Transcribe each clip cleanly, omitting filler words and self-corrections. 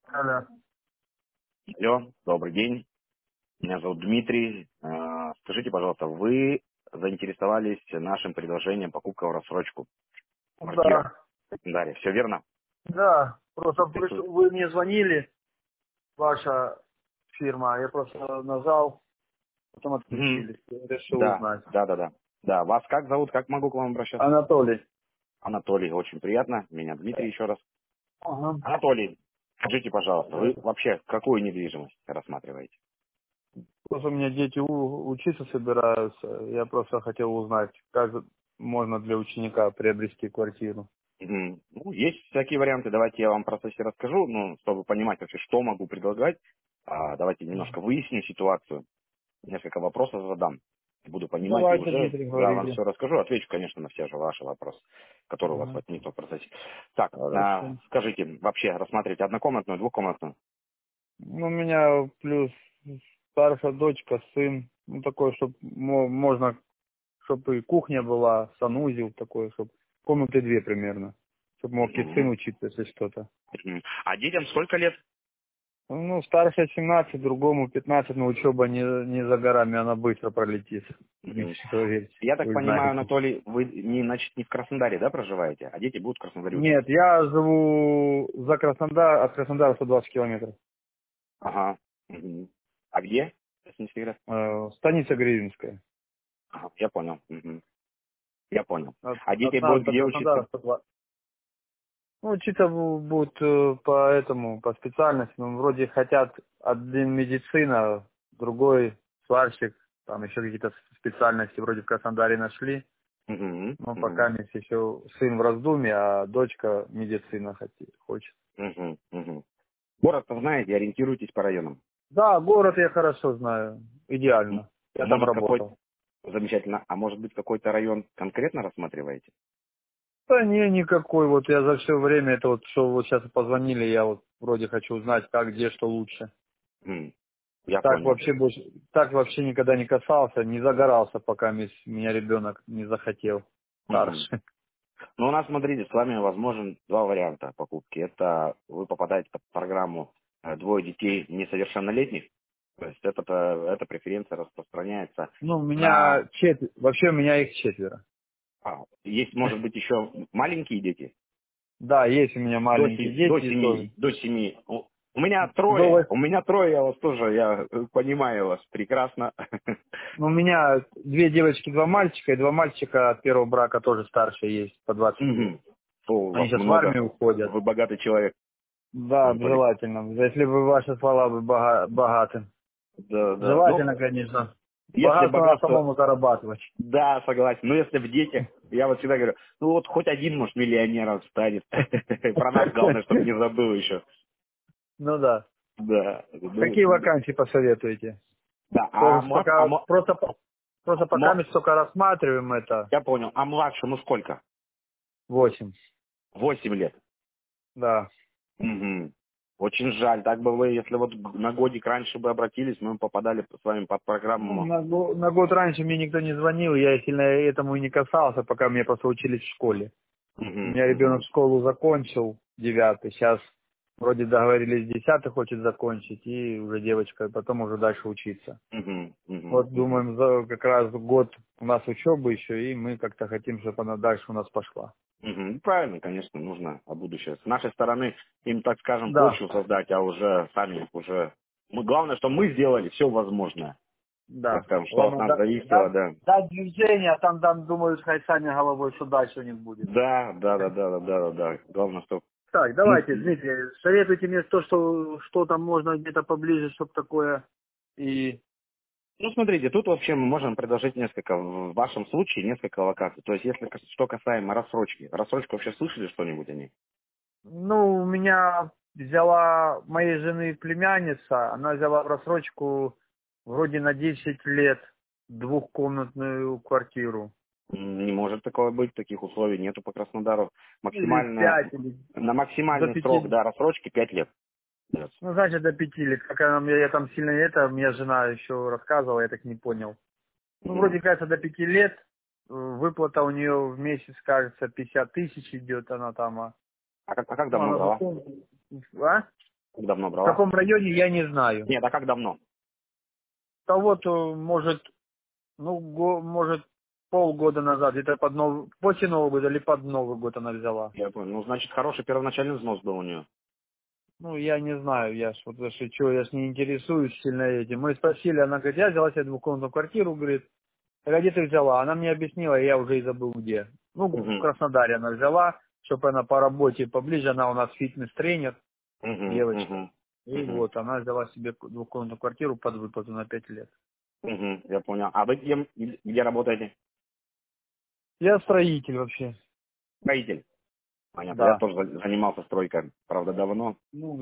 Алло. Алло, добрый день. Меня зовут Дмитрий. Скажите, пожалуйста, вы заинтересовались нашим предложением покупка в рассрочку квартира Да, в Краснодаре. Все верно? да. Просто Интересует? вы мне звонили, ваша фирма, я просто нажал, потом Мгм. отключились. Я решил Да, узнать. да, да, да. Да, вас как зовут? Как могу к вам обращаться? Анатолий. Анатолий, очень приятно. Меня Дмитрий еще раз. Ага. Анатолий, скажите, пожалуйста, вы вообще какую недвижимость рассматриваете? Просто у меня дети учиться собираются. Я просто хотел узнать, как можно для ученика приобрести квартиру. Мгм. Ну, есть всякие варианты. Давайте я вам про все расскажу, ну, чтобы понимать вообще, что могу предлагать. Давайте немножко выясним ситуацию. Несколько вопросов задам. Буду понимать и Давайте, уже Дмитрий, да, вам говорите. все расскажу. Отвечу, конечно, на все же ваши вопросы, которые у вас Ага. возникнут в процессе. Так, Хорошо. скажите, вообще рассматриваете однокомнатную, двухкомнатную? Ну, у меня плюс старшая дочка, сын. Ну, такой, чтобы можно, чтобы и кухня была, санузел такой, чтобы комнаты две примерно. Чтобы мог и сын Мгм. учиться, если что-то. Мгм. А детям сколько лет? Ну, старшая 17, другому 15, но учеба не за горами, она быстро пролетит. Мгм. Меньше всего верьте, Я так вы понимаю, знаете. Анатолий, вы не, значит, не в Краснодаре, да, проживаете? А дети будут в Краснодаре Нет, учиться? я живу за Краснодар, от Краснодара 120 километров. Ага. Мгм. А где? Если не секрет? Станица Гривинская. Ага, я понял. Мгм. Я понял. А От дети нас будут до где учиться? Краснодара 120. Ну, учиться будут по этому, по специальности. Ну, вроде хотят один медицина, другой сварщик, там еще какие-то специальности вроде в Краснодаре нашли. Мгм. Но Мгм. пока еще сын в раздумье, а дочка медицина хочет. Мгм. Мгм. Город-то знаете, ориентируйтесь по районам. Да, город я хорошо знаю, М, идеально. Я там Может, какой-то, работал. замечательно, а может быть, какой-то район конкретно рассматриваете? Да не, никакой. Вот я за все время, это вот, что вот сейчас позвонили, я вот вроде хочу узнать, как, где, что лучше. Я Так понял. вообще больше, так вообще никогда не касался, не загорался, пока меня ребенок не захотел Мгм. старше. Ну, у нас, смотрите, с вами возможен два варианта покупки. Это вы попадаете под программу двое детей несовершеннолетних. То есть эта преференция распространяется Ну, у на... меня вообще у меня их четверо. Есть, может быть, еще маленькие дети? Да, есть у меня маленькие До дети тоже. семи, до семи. У меня До трое. вос- У меня трое, я вас тоже, я понимаю вас прекрасно. Ну, у меня две девочки, два мальчика, и два мальчика от первого брака тоже старше есть, по 20 лет. Мгм. То у Они вас сейчас в много. армию уходят. Вы богатый человек, Да, Анатолий. желательно. Если бы ваши слова бы богаты. Да, да. Ну, Желательно, конечно. если Богатство надо богатство, самому зарабатывать. да, согласен. Но если в детях, я вот всегда говорю, ну вот хоть один, может, миллионером станет. Про нас главное, чтобы не забыл еще. Ну да. Да. Ну, Какие вакансии посоветуете? да. Тоже пока просто пока мы только рассматриваем это. Я понял. А младшему сколько? 8. 8 лет. Да. Мгм. Очень жаль. Так бы вы, если вот на годик раньше бы обратились, мы бы попадали с вами под Ну, программу. на год раньше мне никто не звонил, я сильно этому и не касался, пока мне просто учились в школе. У Мгм, меня ребенок мгм, школу закончил, 9, сейчас вроде договорились 10 хочет закончить, и уже девочка, и потом уже дальше учиться. мгм, мгм, Вот мгм. думаем, за как раз год у нас учебы еще, и мы как-то хотим, чтобы она дальше у нас пошла. Мгм. Ну, правильно, конечно, нужно будущее. С нашей стороны им, так скажем, Да, почву создать, а уже сами уже... Главное, что мы сделали все возможное. Так да. скажем, что от Ладно, нас зависело, да. дать движение, а там думают, хай сами головой, что дальше у них будет. Да, да, да, да, да, да, да, да. Главное, что... Так, давайте, Дмитрий, советуйте мне то, что там можно где-то поближе, чтобы такое. И, Ну, смотрите, тут вообще мы можем предложить несколько, в вашем случае, несколько локаций. То есть, если что касаемо рассрочки. Рассрочку вообще слышали что-нибудь о ней? ну, у меня взяла моей жены племянница, она взяла в рассрочку вроде на 10 лет двухкомнатную квартиру. Не может такого быть, таких условий нету по Краснодару. Или Максимально, 5 или на до максимальный срок, 5. да, рассрочки 5 лет. дается. Ну, значит, до 5 лет. Как она мне, я там сильно это, мне жена еще рассказывала, я так не понял. Ну, Мгм. вроде, кажется, до 5 лет. Выплата у нее в месяц, кажется, 50 тысяч идет она там. А как Ну, давно она брала? закончила. А? Как давно В брала? каком районе, я не знаю. Нет, а как давно? А вот, может, может, полгода назад, где-то после Нового года или под Новый год она взяла. Я понял. Ну, значит, хороший первоначальный взнос был у нее. Ну, я не знаю, я ж вот, что, я ж не интересуюсь сильно этим. Мы спросили, она говорит, я взяла себе двухкомнатную квартиру, говорит, а где ты взяла? Она мне объяснила, я уже и забыл где. Ну, в Угу. Краснодаре она взяла, чтобы она по работе поближе, она у нас фитнес-тренер, Угу. девочка. Угу. И Угу. вот, она взяла себе двухкомнатную квартиру под выплату на 5 лет. Угу. Я понял. А вы где работаете? Я строитель вообще, Строитель. Понятно. Я да. тоже занимался стройкой, правда, давно.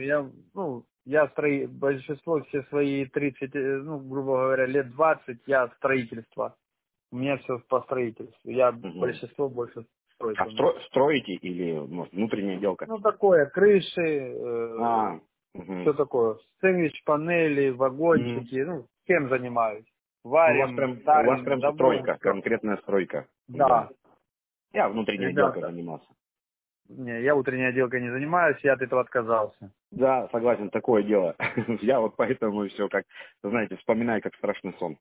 Большинство все свои 30, грубо говоря, лет 20 я строительство. У меня все по строительству. Я Угу. большинство больше А стройка у меня. строите или, может, внутренняя отделка? Ну, такое, крыши, А, угу. все такое. Сэндвич, панели, Угу. вагончики, ну, всем занимаюсь. У Варим, вас ставим, прям забор, стройка, все. конкретная стройка. Да. Да, Я внутренней отделкой ребята, занимался. не, я утренней отделкой не занимаюсь, я от этого отказался. Да, согласен, такое дело. Я вот поэтому все как, знаете, вспоминаю как страшный сон.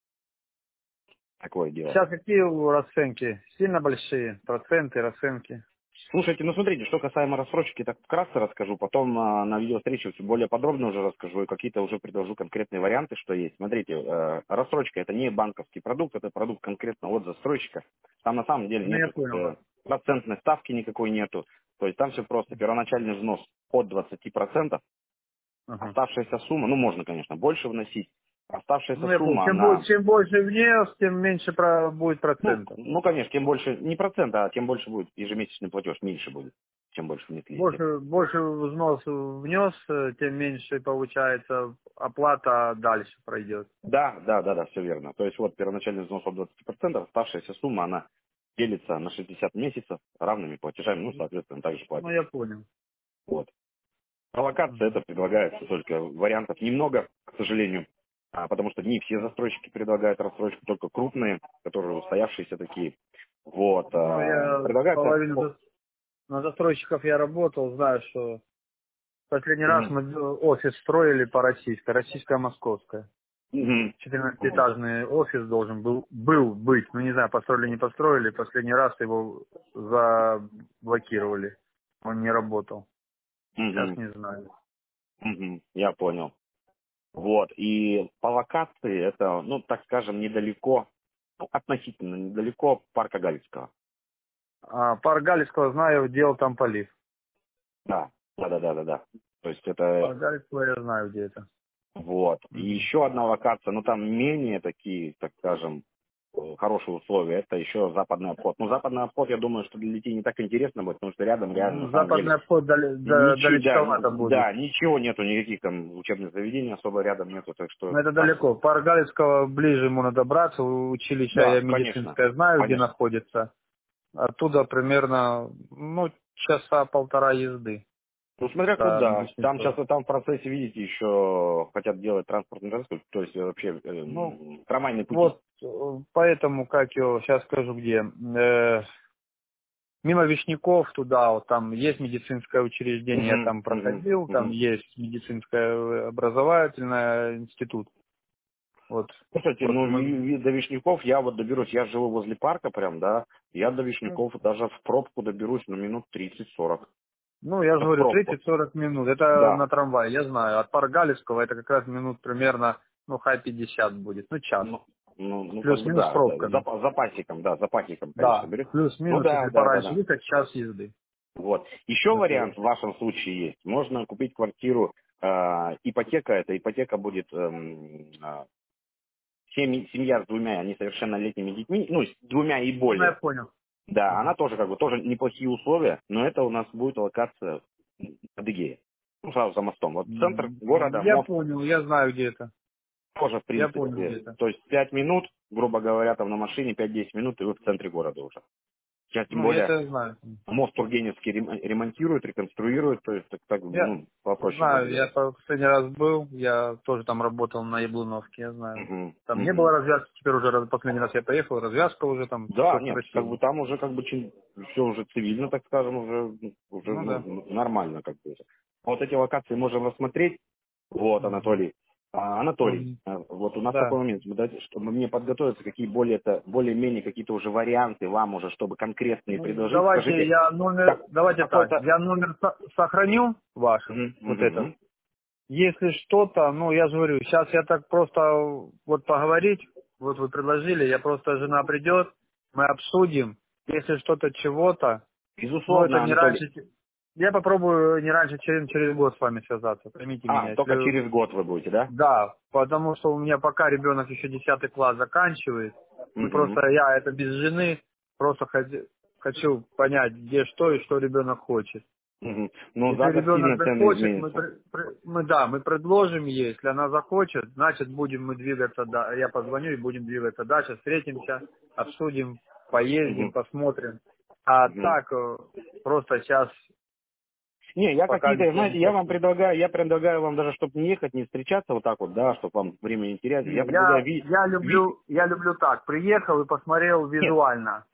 Такое дело. Сейчас какие расценки? Сильно большие проценты, расценки. Слушайте, ну смотрите, что касаемо рассрочки, так вкратце расскажу, потом на видеовстрече более подробно уже расскажу и какие-то уже предложу конкретные варианты, что есть. Смотрите, рассрочка это не банковский продукт, это продукт конкретно от застройщика. Там на самом деле Ну, я нету понял. процентной ставки никакой нету. То есть там все просто. Первоначальный взнос от 20%, Ага. оставшаяся сумма, ну можно, конечно, больше вносить, оставшаяся Ну, я понял. сумма, она, Чем больше внес, тем меньше будет процентов. ну конечно, тем больше, не процент, а тем больше будет ежемесячный платеж, меньше будет, чем больше внесли, естественно. Больше взнос внес, тем меньше получается оплата дальше пройдет. Да, все верно. То есть вот первоначальный взнос от 20%, оставшаяся сумма, она делится на 60 месяцев равными платежами, ну, соответственно, также Ну, платится. я понял. Вот. Аллокация это Мгм. предлагается только вариантов немного, к сожалению, потому что не все застройщики предлагают рассрочку, только крупные, которые устоявшиеся такие. Вот. Ну, я Предлагается... на застройщиков я работал, знаю, что последний раз Мгм. мы офис строили по российская московская. Мгм. Мгм. 14-этажный офис должен был быть. Ну, не знаю, построили, не построили. Последний раз его заблокировали. Он не работал. Сейчас Мгм. не знаю. Мгм. Я понял. Вот. И по локации это, ну, так скажем, недалеко, ну, относительно недалеко парка Галицкого. Парк Галицкого знаю, делал там полив. Да. То есть это Парк Галицкого я знаю, где это. вот. И Мгм. еще одна локация, ну там менее такие, так скажем, хорошие условия, это еще западный обход. Ну, западный обход, я думаю, что для детей не так интересно будет, потому что рядом реально, Ну, на самом деле, западный обход далечковато будет. да, ничего нету, никаких там учебных заведений особо рядом нету, так что Но это там, далеко. Парк Галицкого ближе ему надо браться. Училище я да, конечно, медицинское знаю, где конечно. находится. Оттуда примерно, часа полтора езды Ну, смотря до куда. Там медицинского. сейчас там в процессе, видите, еще хотят делать транспортный развитие, то есть вообще Ну, трамвайные пути. вот, поэтому, как я сейчас скажу, где. Мимо Вишняков туда, вот там есть медицинское учреждение, я Мгм, там мгм, проходил, там мгм. есть медицинское образовательное институт. Вот, Слушайте, вот ну мы, до Вишняков я вот доберусь, я живу возле парка прям, да, я до ну, Вишняков даже в пробку доберусь на минут 30-40. я же Это в говорю, пробку. 30-40 минут, это Да. на трамвае, я знаю, от Паргалевского это как раз минут примерно, хай 50 будет, час, Ну, как бы плюс-минус да, да. пробками, За пасеком, конечно, да, берет. Ну плюс-минус, да, если да, да, пораньше да. ехать, час езды Вот. Еще до туда. вариант в вашем случае есть. Можно купить квартиру, ипотека, эта ипотека будет семья с двумя несовершеннолетними детьми, ну, с двумя и Ну, я более. понял. Да, она Ага. тоже как бы тоже неплохие условия, но это у нас будет локация Адыгея. Ну, сразу за мостом. Вот центр города, Я мост понял, я знаю, где это. тоже, в Я понял, принципе, где это. то есть 5 минут, грубо говоря, там на машине 5-10 минут, и вы в центре города уже. Сейчас тем Я более это знаю. мост Тургеневский ремонтируют, реконструируют, то есть так Я ну, попроще будет знаю, я сделать. последний раз был, я тоже там работал на Яблуновке, я знаю. Мгм, Там не было мгм. развязки, теперь уже последний раз я поехал, развязка уже там, Да, все нет, как бы красиво. там уже как бы все уже цивильно, так скажем, уже Ну да. нормально как бы. Вот эти локации можем рассмотреть. Вот, Анатолий. Анатолий, вот у нас Да. такой момент, чтобы мне подготовиться, какие более-менее какие-то уже варианты вам уже, чтобы конкретные Ну, предложить. давайте Скажите, я номер, как, давайте так, какой-то... я номер сохраню ваш, Мгм, вот мгм, этот. мгм. Если что-то, ну, я же говорю, сейчас я так просто вот поговорить, вот вы предложили, я просто, жена придет, мы обсудим, если что-то чего-то, ну, это Безусловно, не Анатолий. раньше, я попробую не раньше, чем через год с вами связаться, поймите меня, Только если, через год вы будете, да? да, потому что у меня пока ребенок еще 10 класс заканчивает, мы Мгм, просто, я это без жены, просто хочу понять, где что и что ребенок хочет. мгм. Но Если за год ребенок сильно цены захочет, изменятся. мы предложим ей. Если она захочет, значит будем мы двигаться, да, я позвоню и будем двигаться дальше, встретимся, обсудим, поездим, Мгм, посмотрим. А мгм. так, просто сейчас Не, я пока какие-то, ничего не знаете, хочу. я предлагаю вам даже, чтобы не ехать, не встречаться вот так вот, да, чтобы вам время не терять. Не, Я предлагаю я люблю так, приехал и посмотрел Нет, визуально.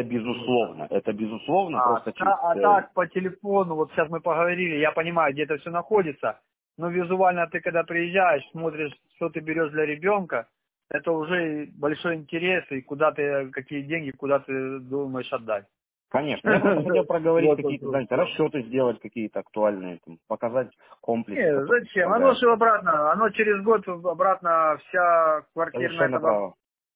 это безусловно, просто А так по телефону, вот сейчас мы поговорили, я понимаю, где это все находится, но визуально ты когда приезжаешь, смотришь, что ты берешь для ребенка, это уже большой интерес, и куда ты, какие деньги, куда ты думаешь отдать. конечно. Я просто хотел проговорить Вот какие-то, вопрос. знаете, расчеты сделать какие-то актуальные, там, показать комплексы, Не, которые зачем? Оно же предлагаются. обратно, оно через год обратно вся квартирная, Совершенно это право.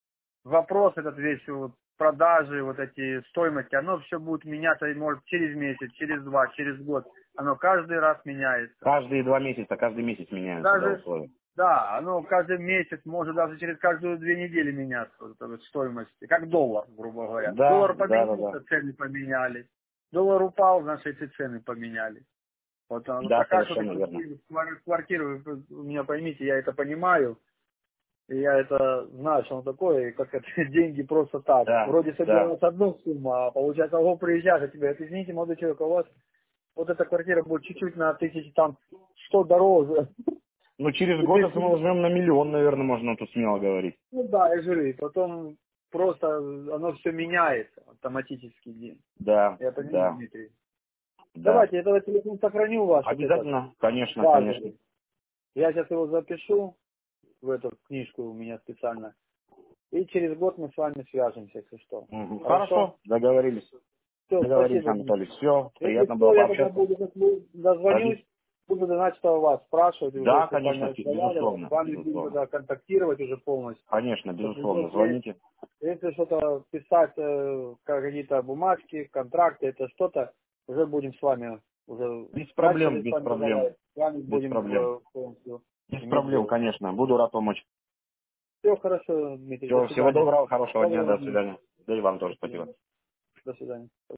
вопрос этот весь, вот, продажи, вот эти стоимости, оно все будет меняться, и может через месяц, через два, через год. Оно каждый раз меняется. Каждый месяц меняются, да, Даже, условия. да, оно каждый месяц, может даже через каждую 2 недели меняться, вот эта вот стоимость. Как доллар, грубо говоря. Да, Доллар да, да, да. поменялся, цены поменялись. Доллар упал, значит и цены поменялись. Вот, ну, Да, пока что ты совершенно верно. квартиру, вы меня поймите, я это понимаю. И я это знаю, что он такое, и как это деньги просто так. Да, Вроде да. собиралась одну сумму, а получается, ого, приезжаешь, а тебе, это, извините, молодой человек, у вас вот эта квартира будет чуть-чуть на 1100 дороже. Ну, через И год, ты, если мы возьмем на миллион, наверное, можно тут смело говорить. ну да, я говорю, и потом просто оно все меняется автоматически. Да, Я понимаю, да, Дмитрий. да. Давайте, я тогда телефон сохраню ваш, вот этот, Обязательно, конечно, конечно. базовый. Я сейчас его запишу в эту книжку у меня специально. И через год мы с вами свяжемся, если что. Мгм. Хорошо? Хорошо, договорились. Все, Договорились, спасибо, Анатолий. Дмитрий. Все, Если приятно было что, я тогда пообщаться. буду, если дозвонюсь, буду, значит, вас спрашивать уже, Да, если с вами конечно, разговаривать, с безусловно, вами буду безусловно. тогда контактировать уже полностью. Конечно, Что безусловно, если, звоните. если что-то писать, какие-то бумажки, контракты, это что-то, уже будем с вами, уже Без проблем, начали с без вами проблем, разговаривать, с вами без будем проблем. полностью Без иметь проблем, дело. конечно. Буду рад помочь. Все хорошо, Дмитрий, до Все, всего свидания. доброго, хорошего дня, Доброго до дня. свидания. Да и вам тоже До спасибо. свидания. До свидания.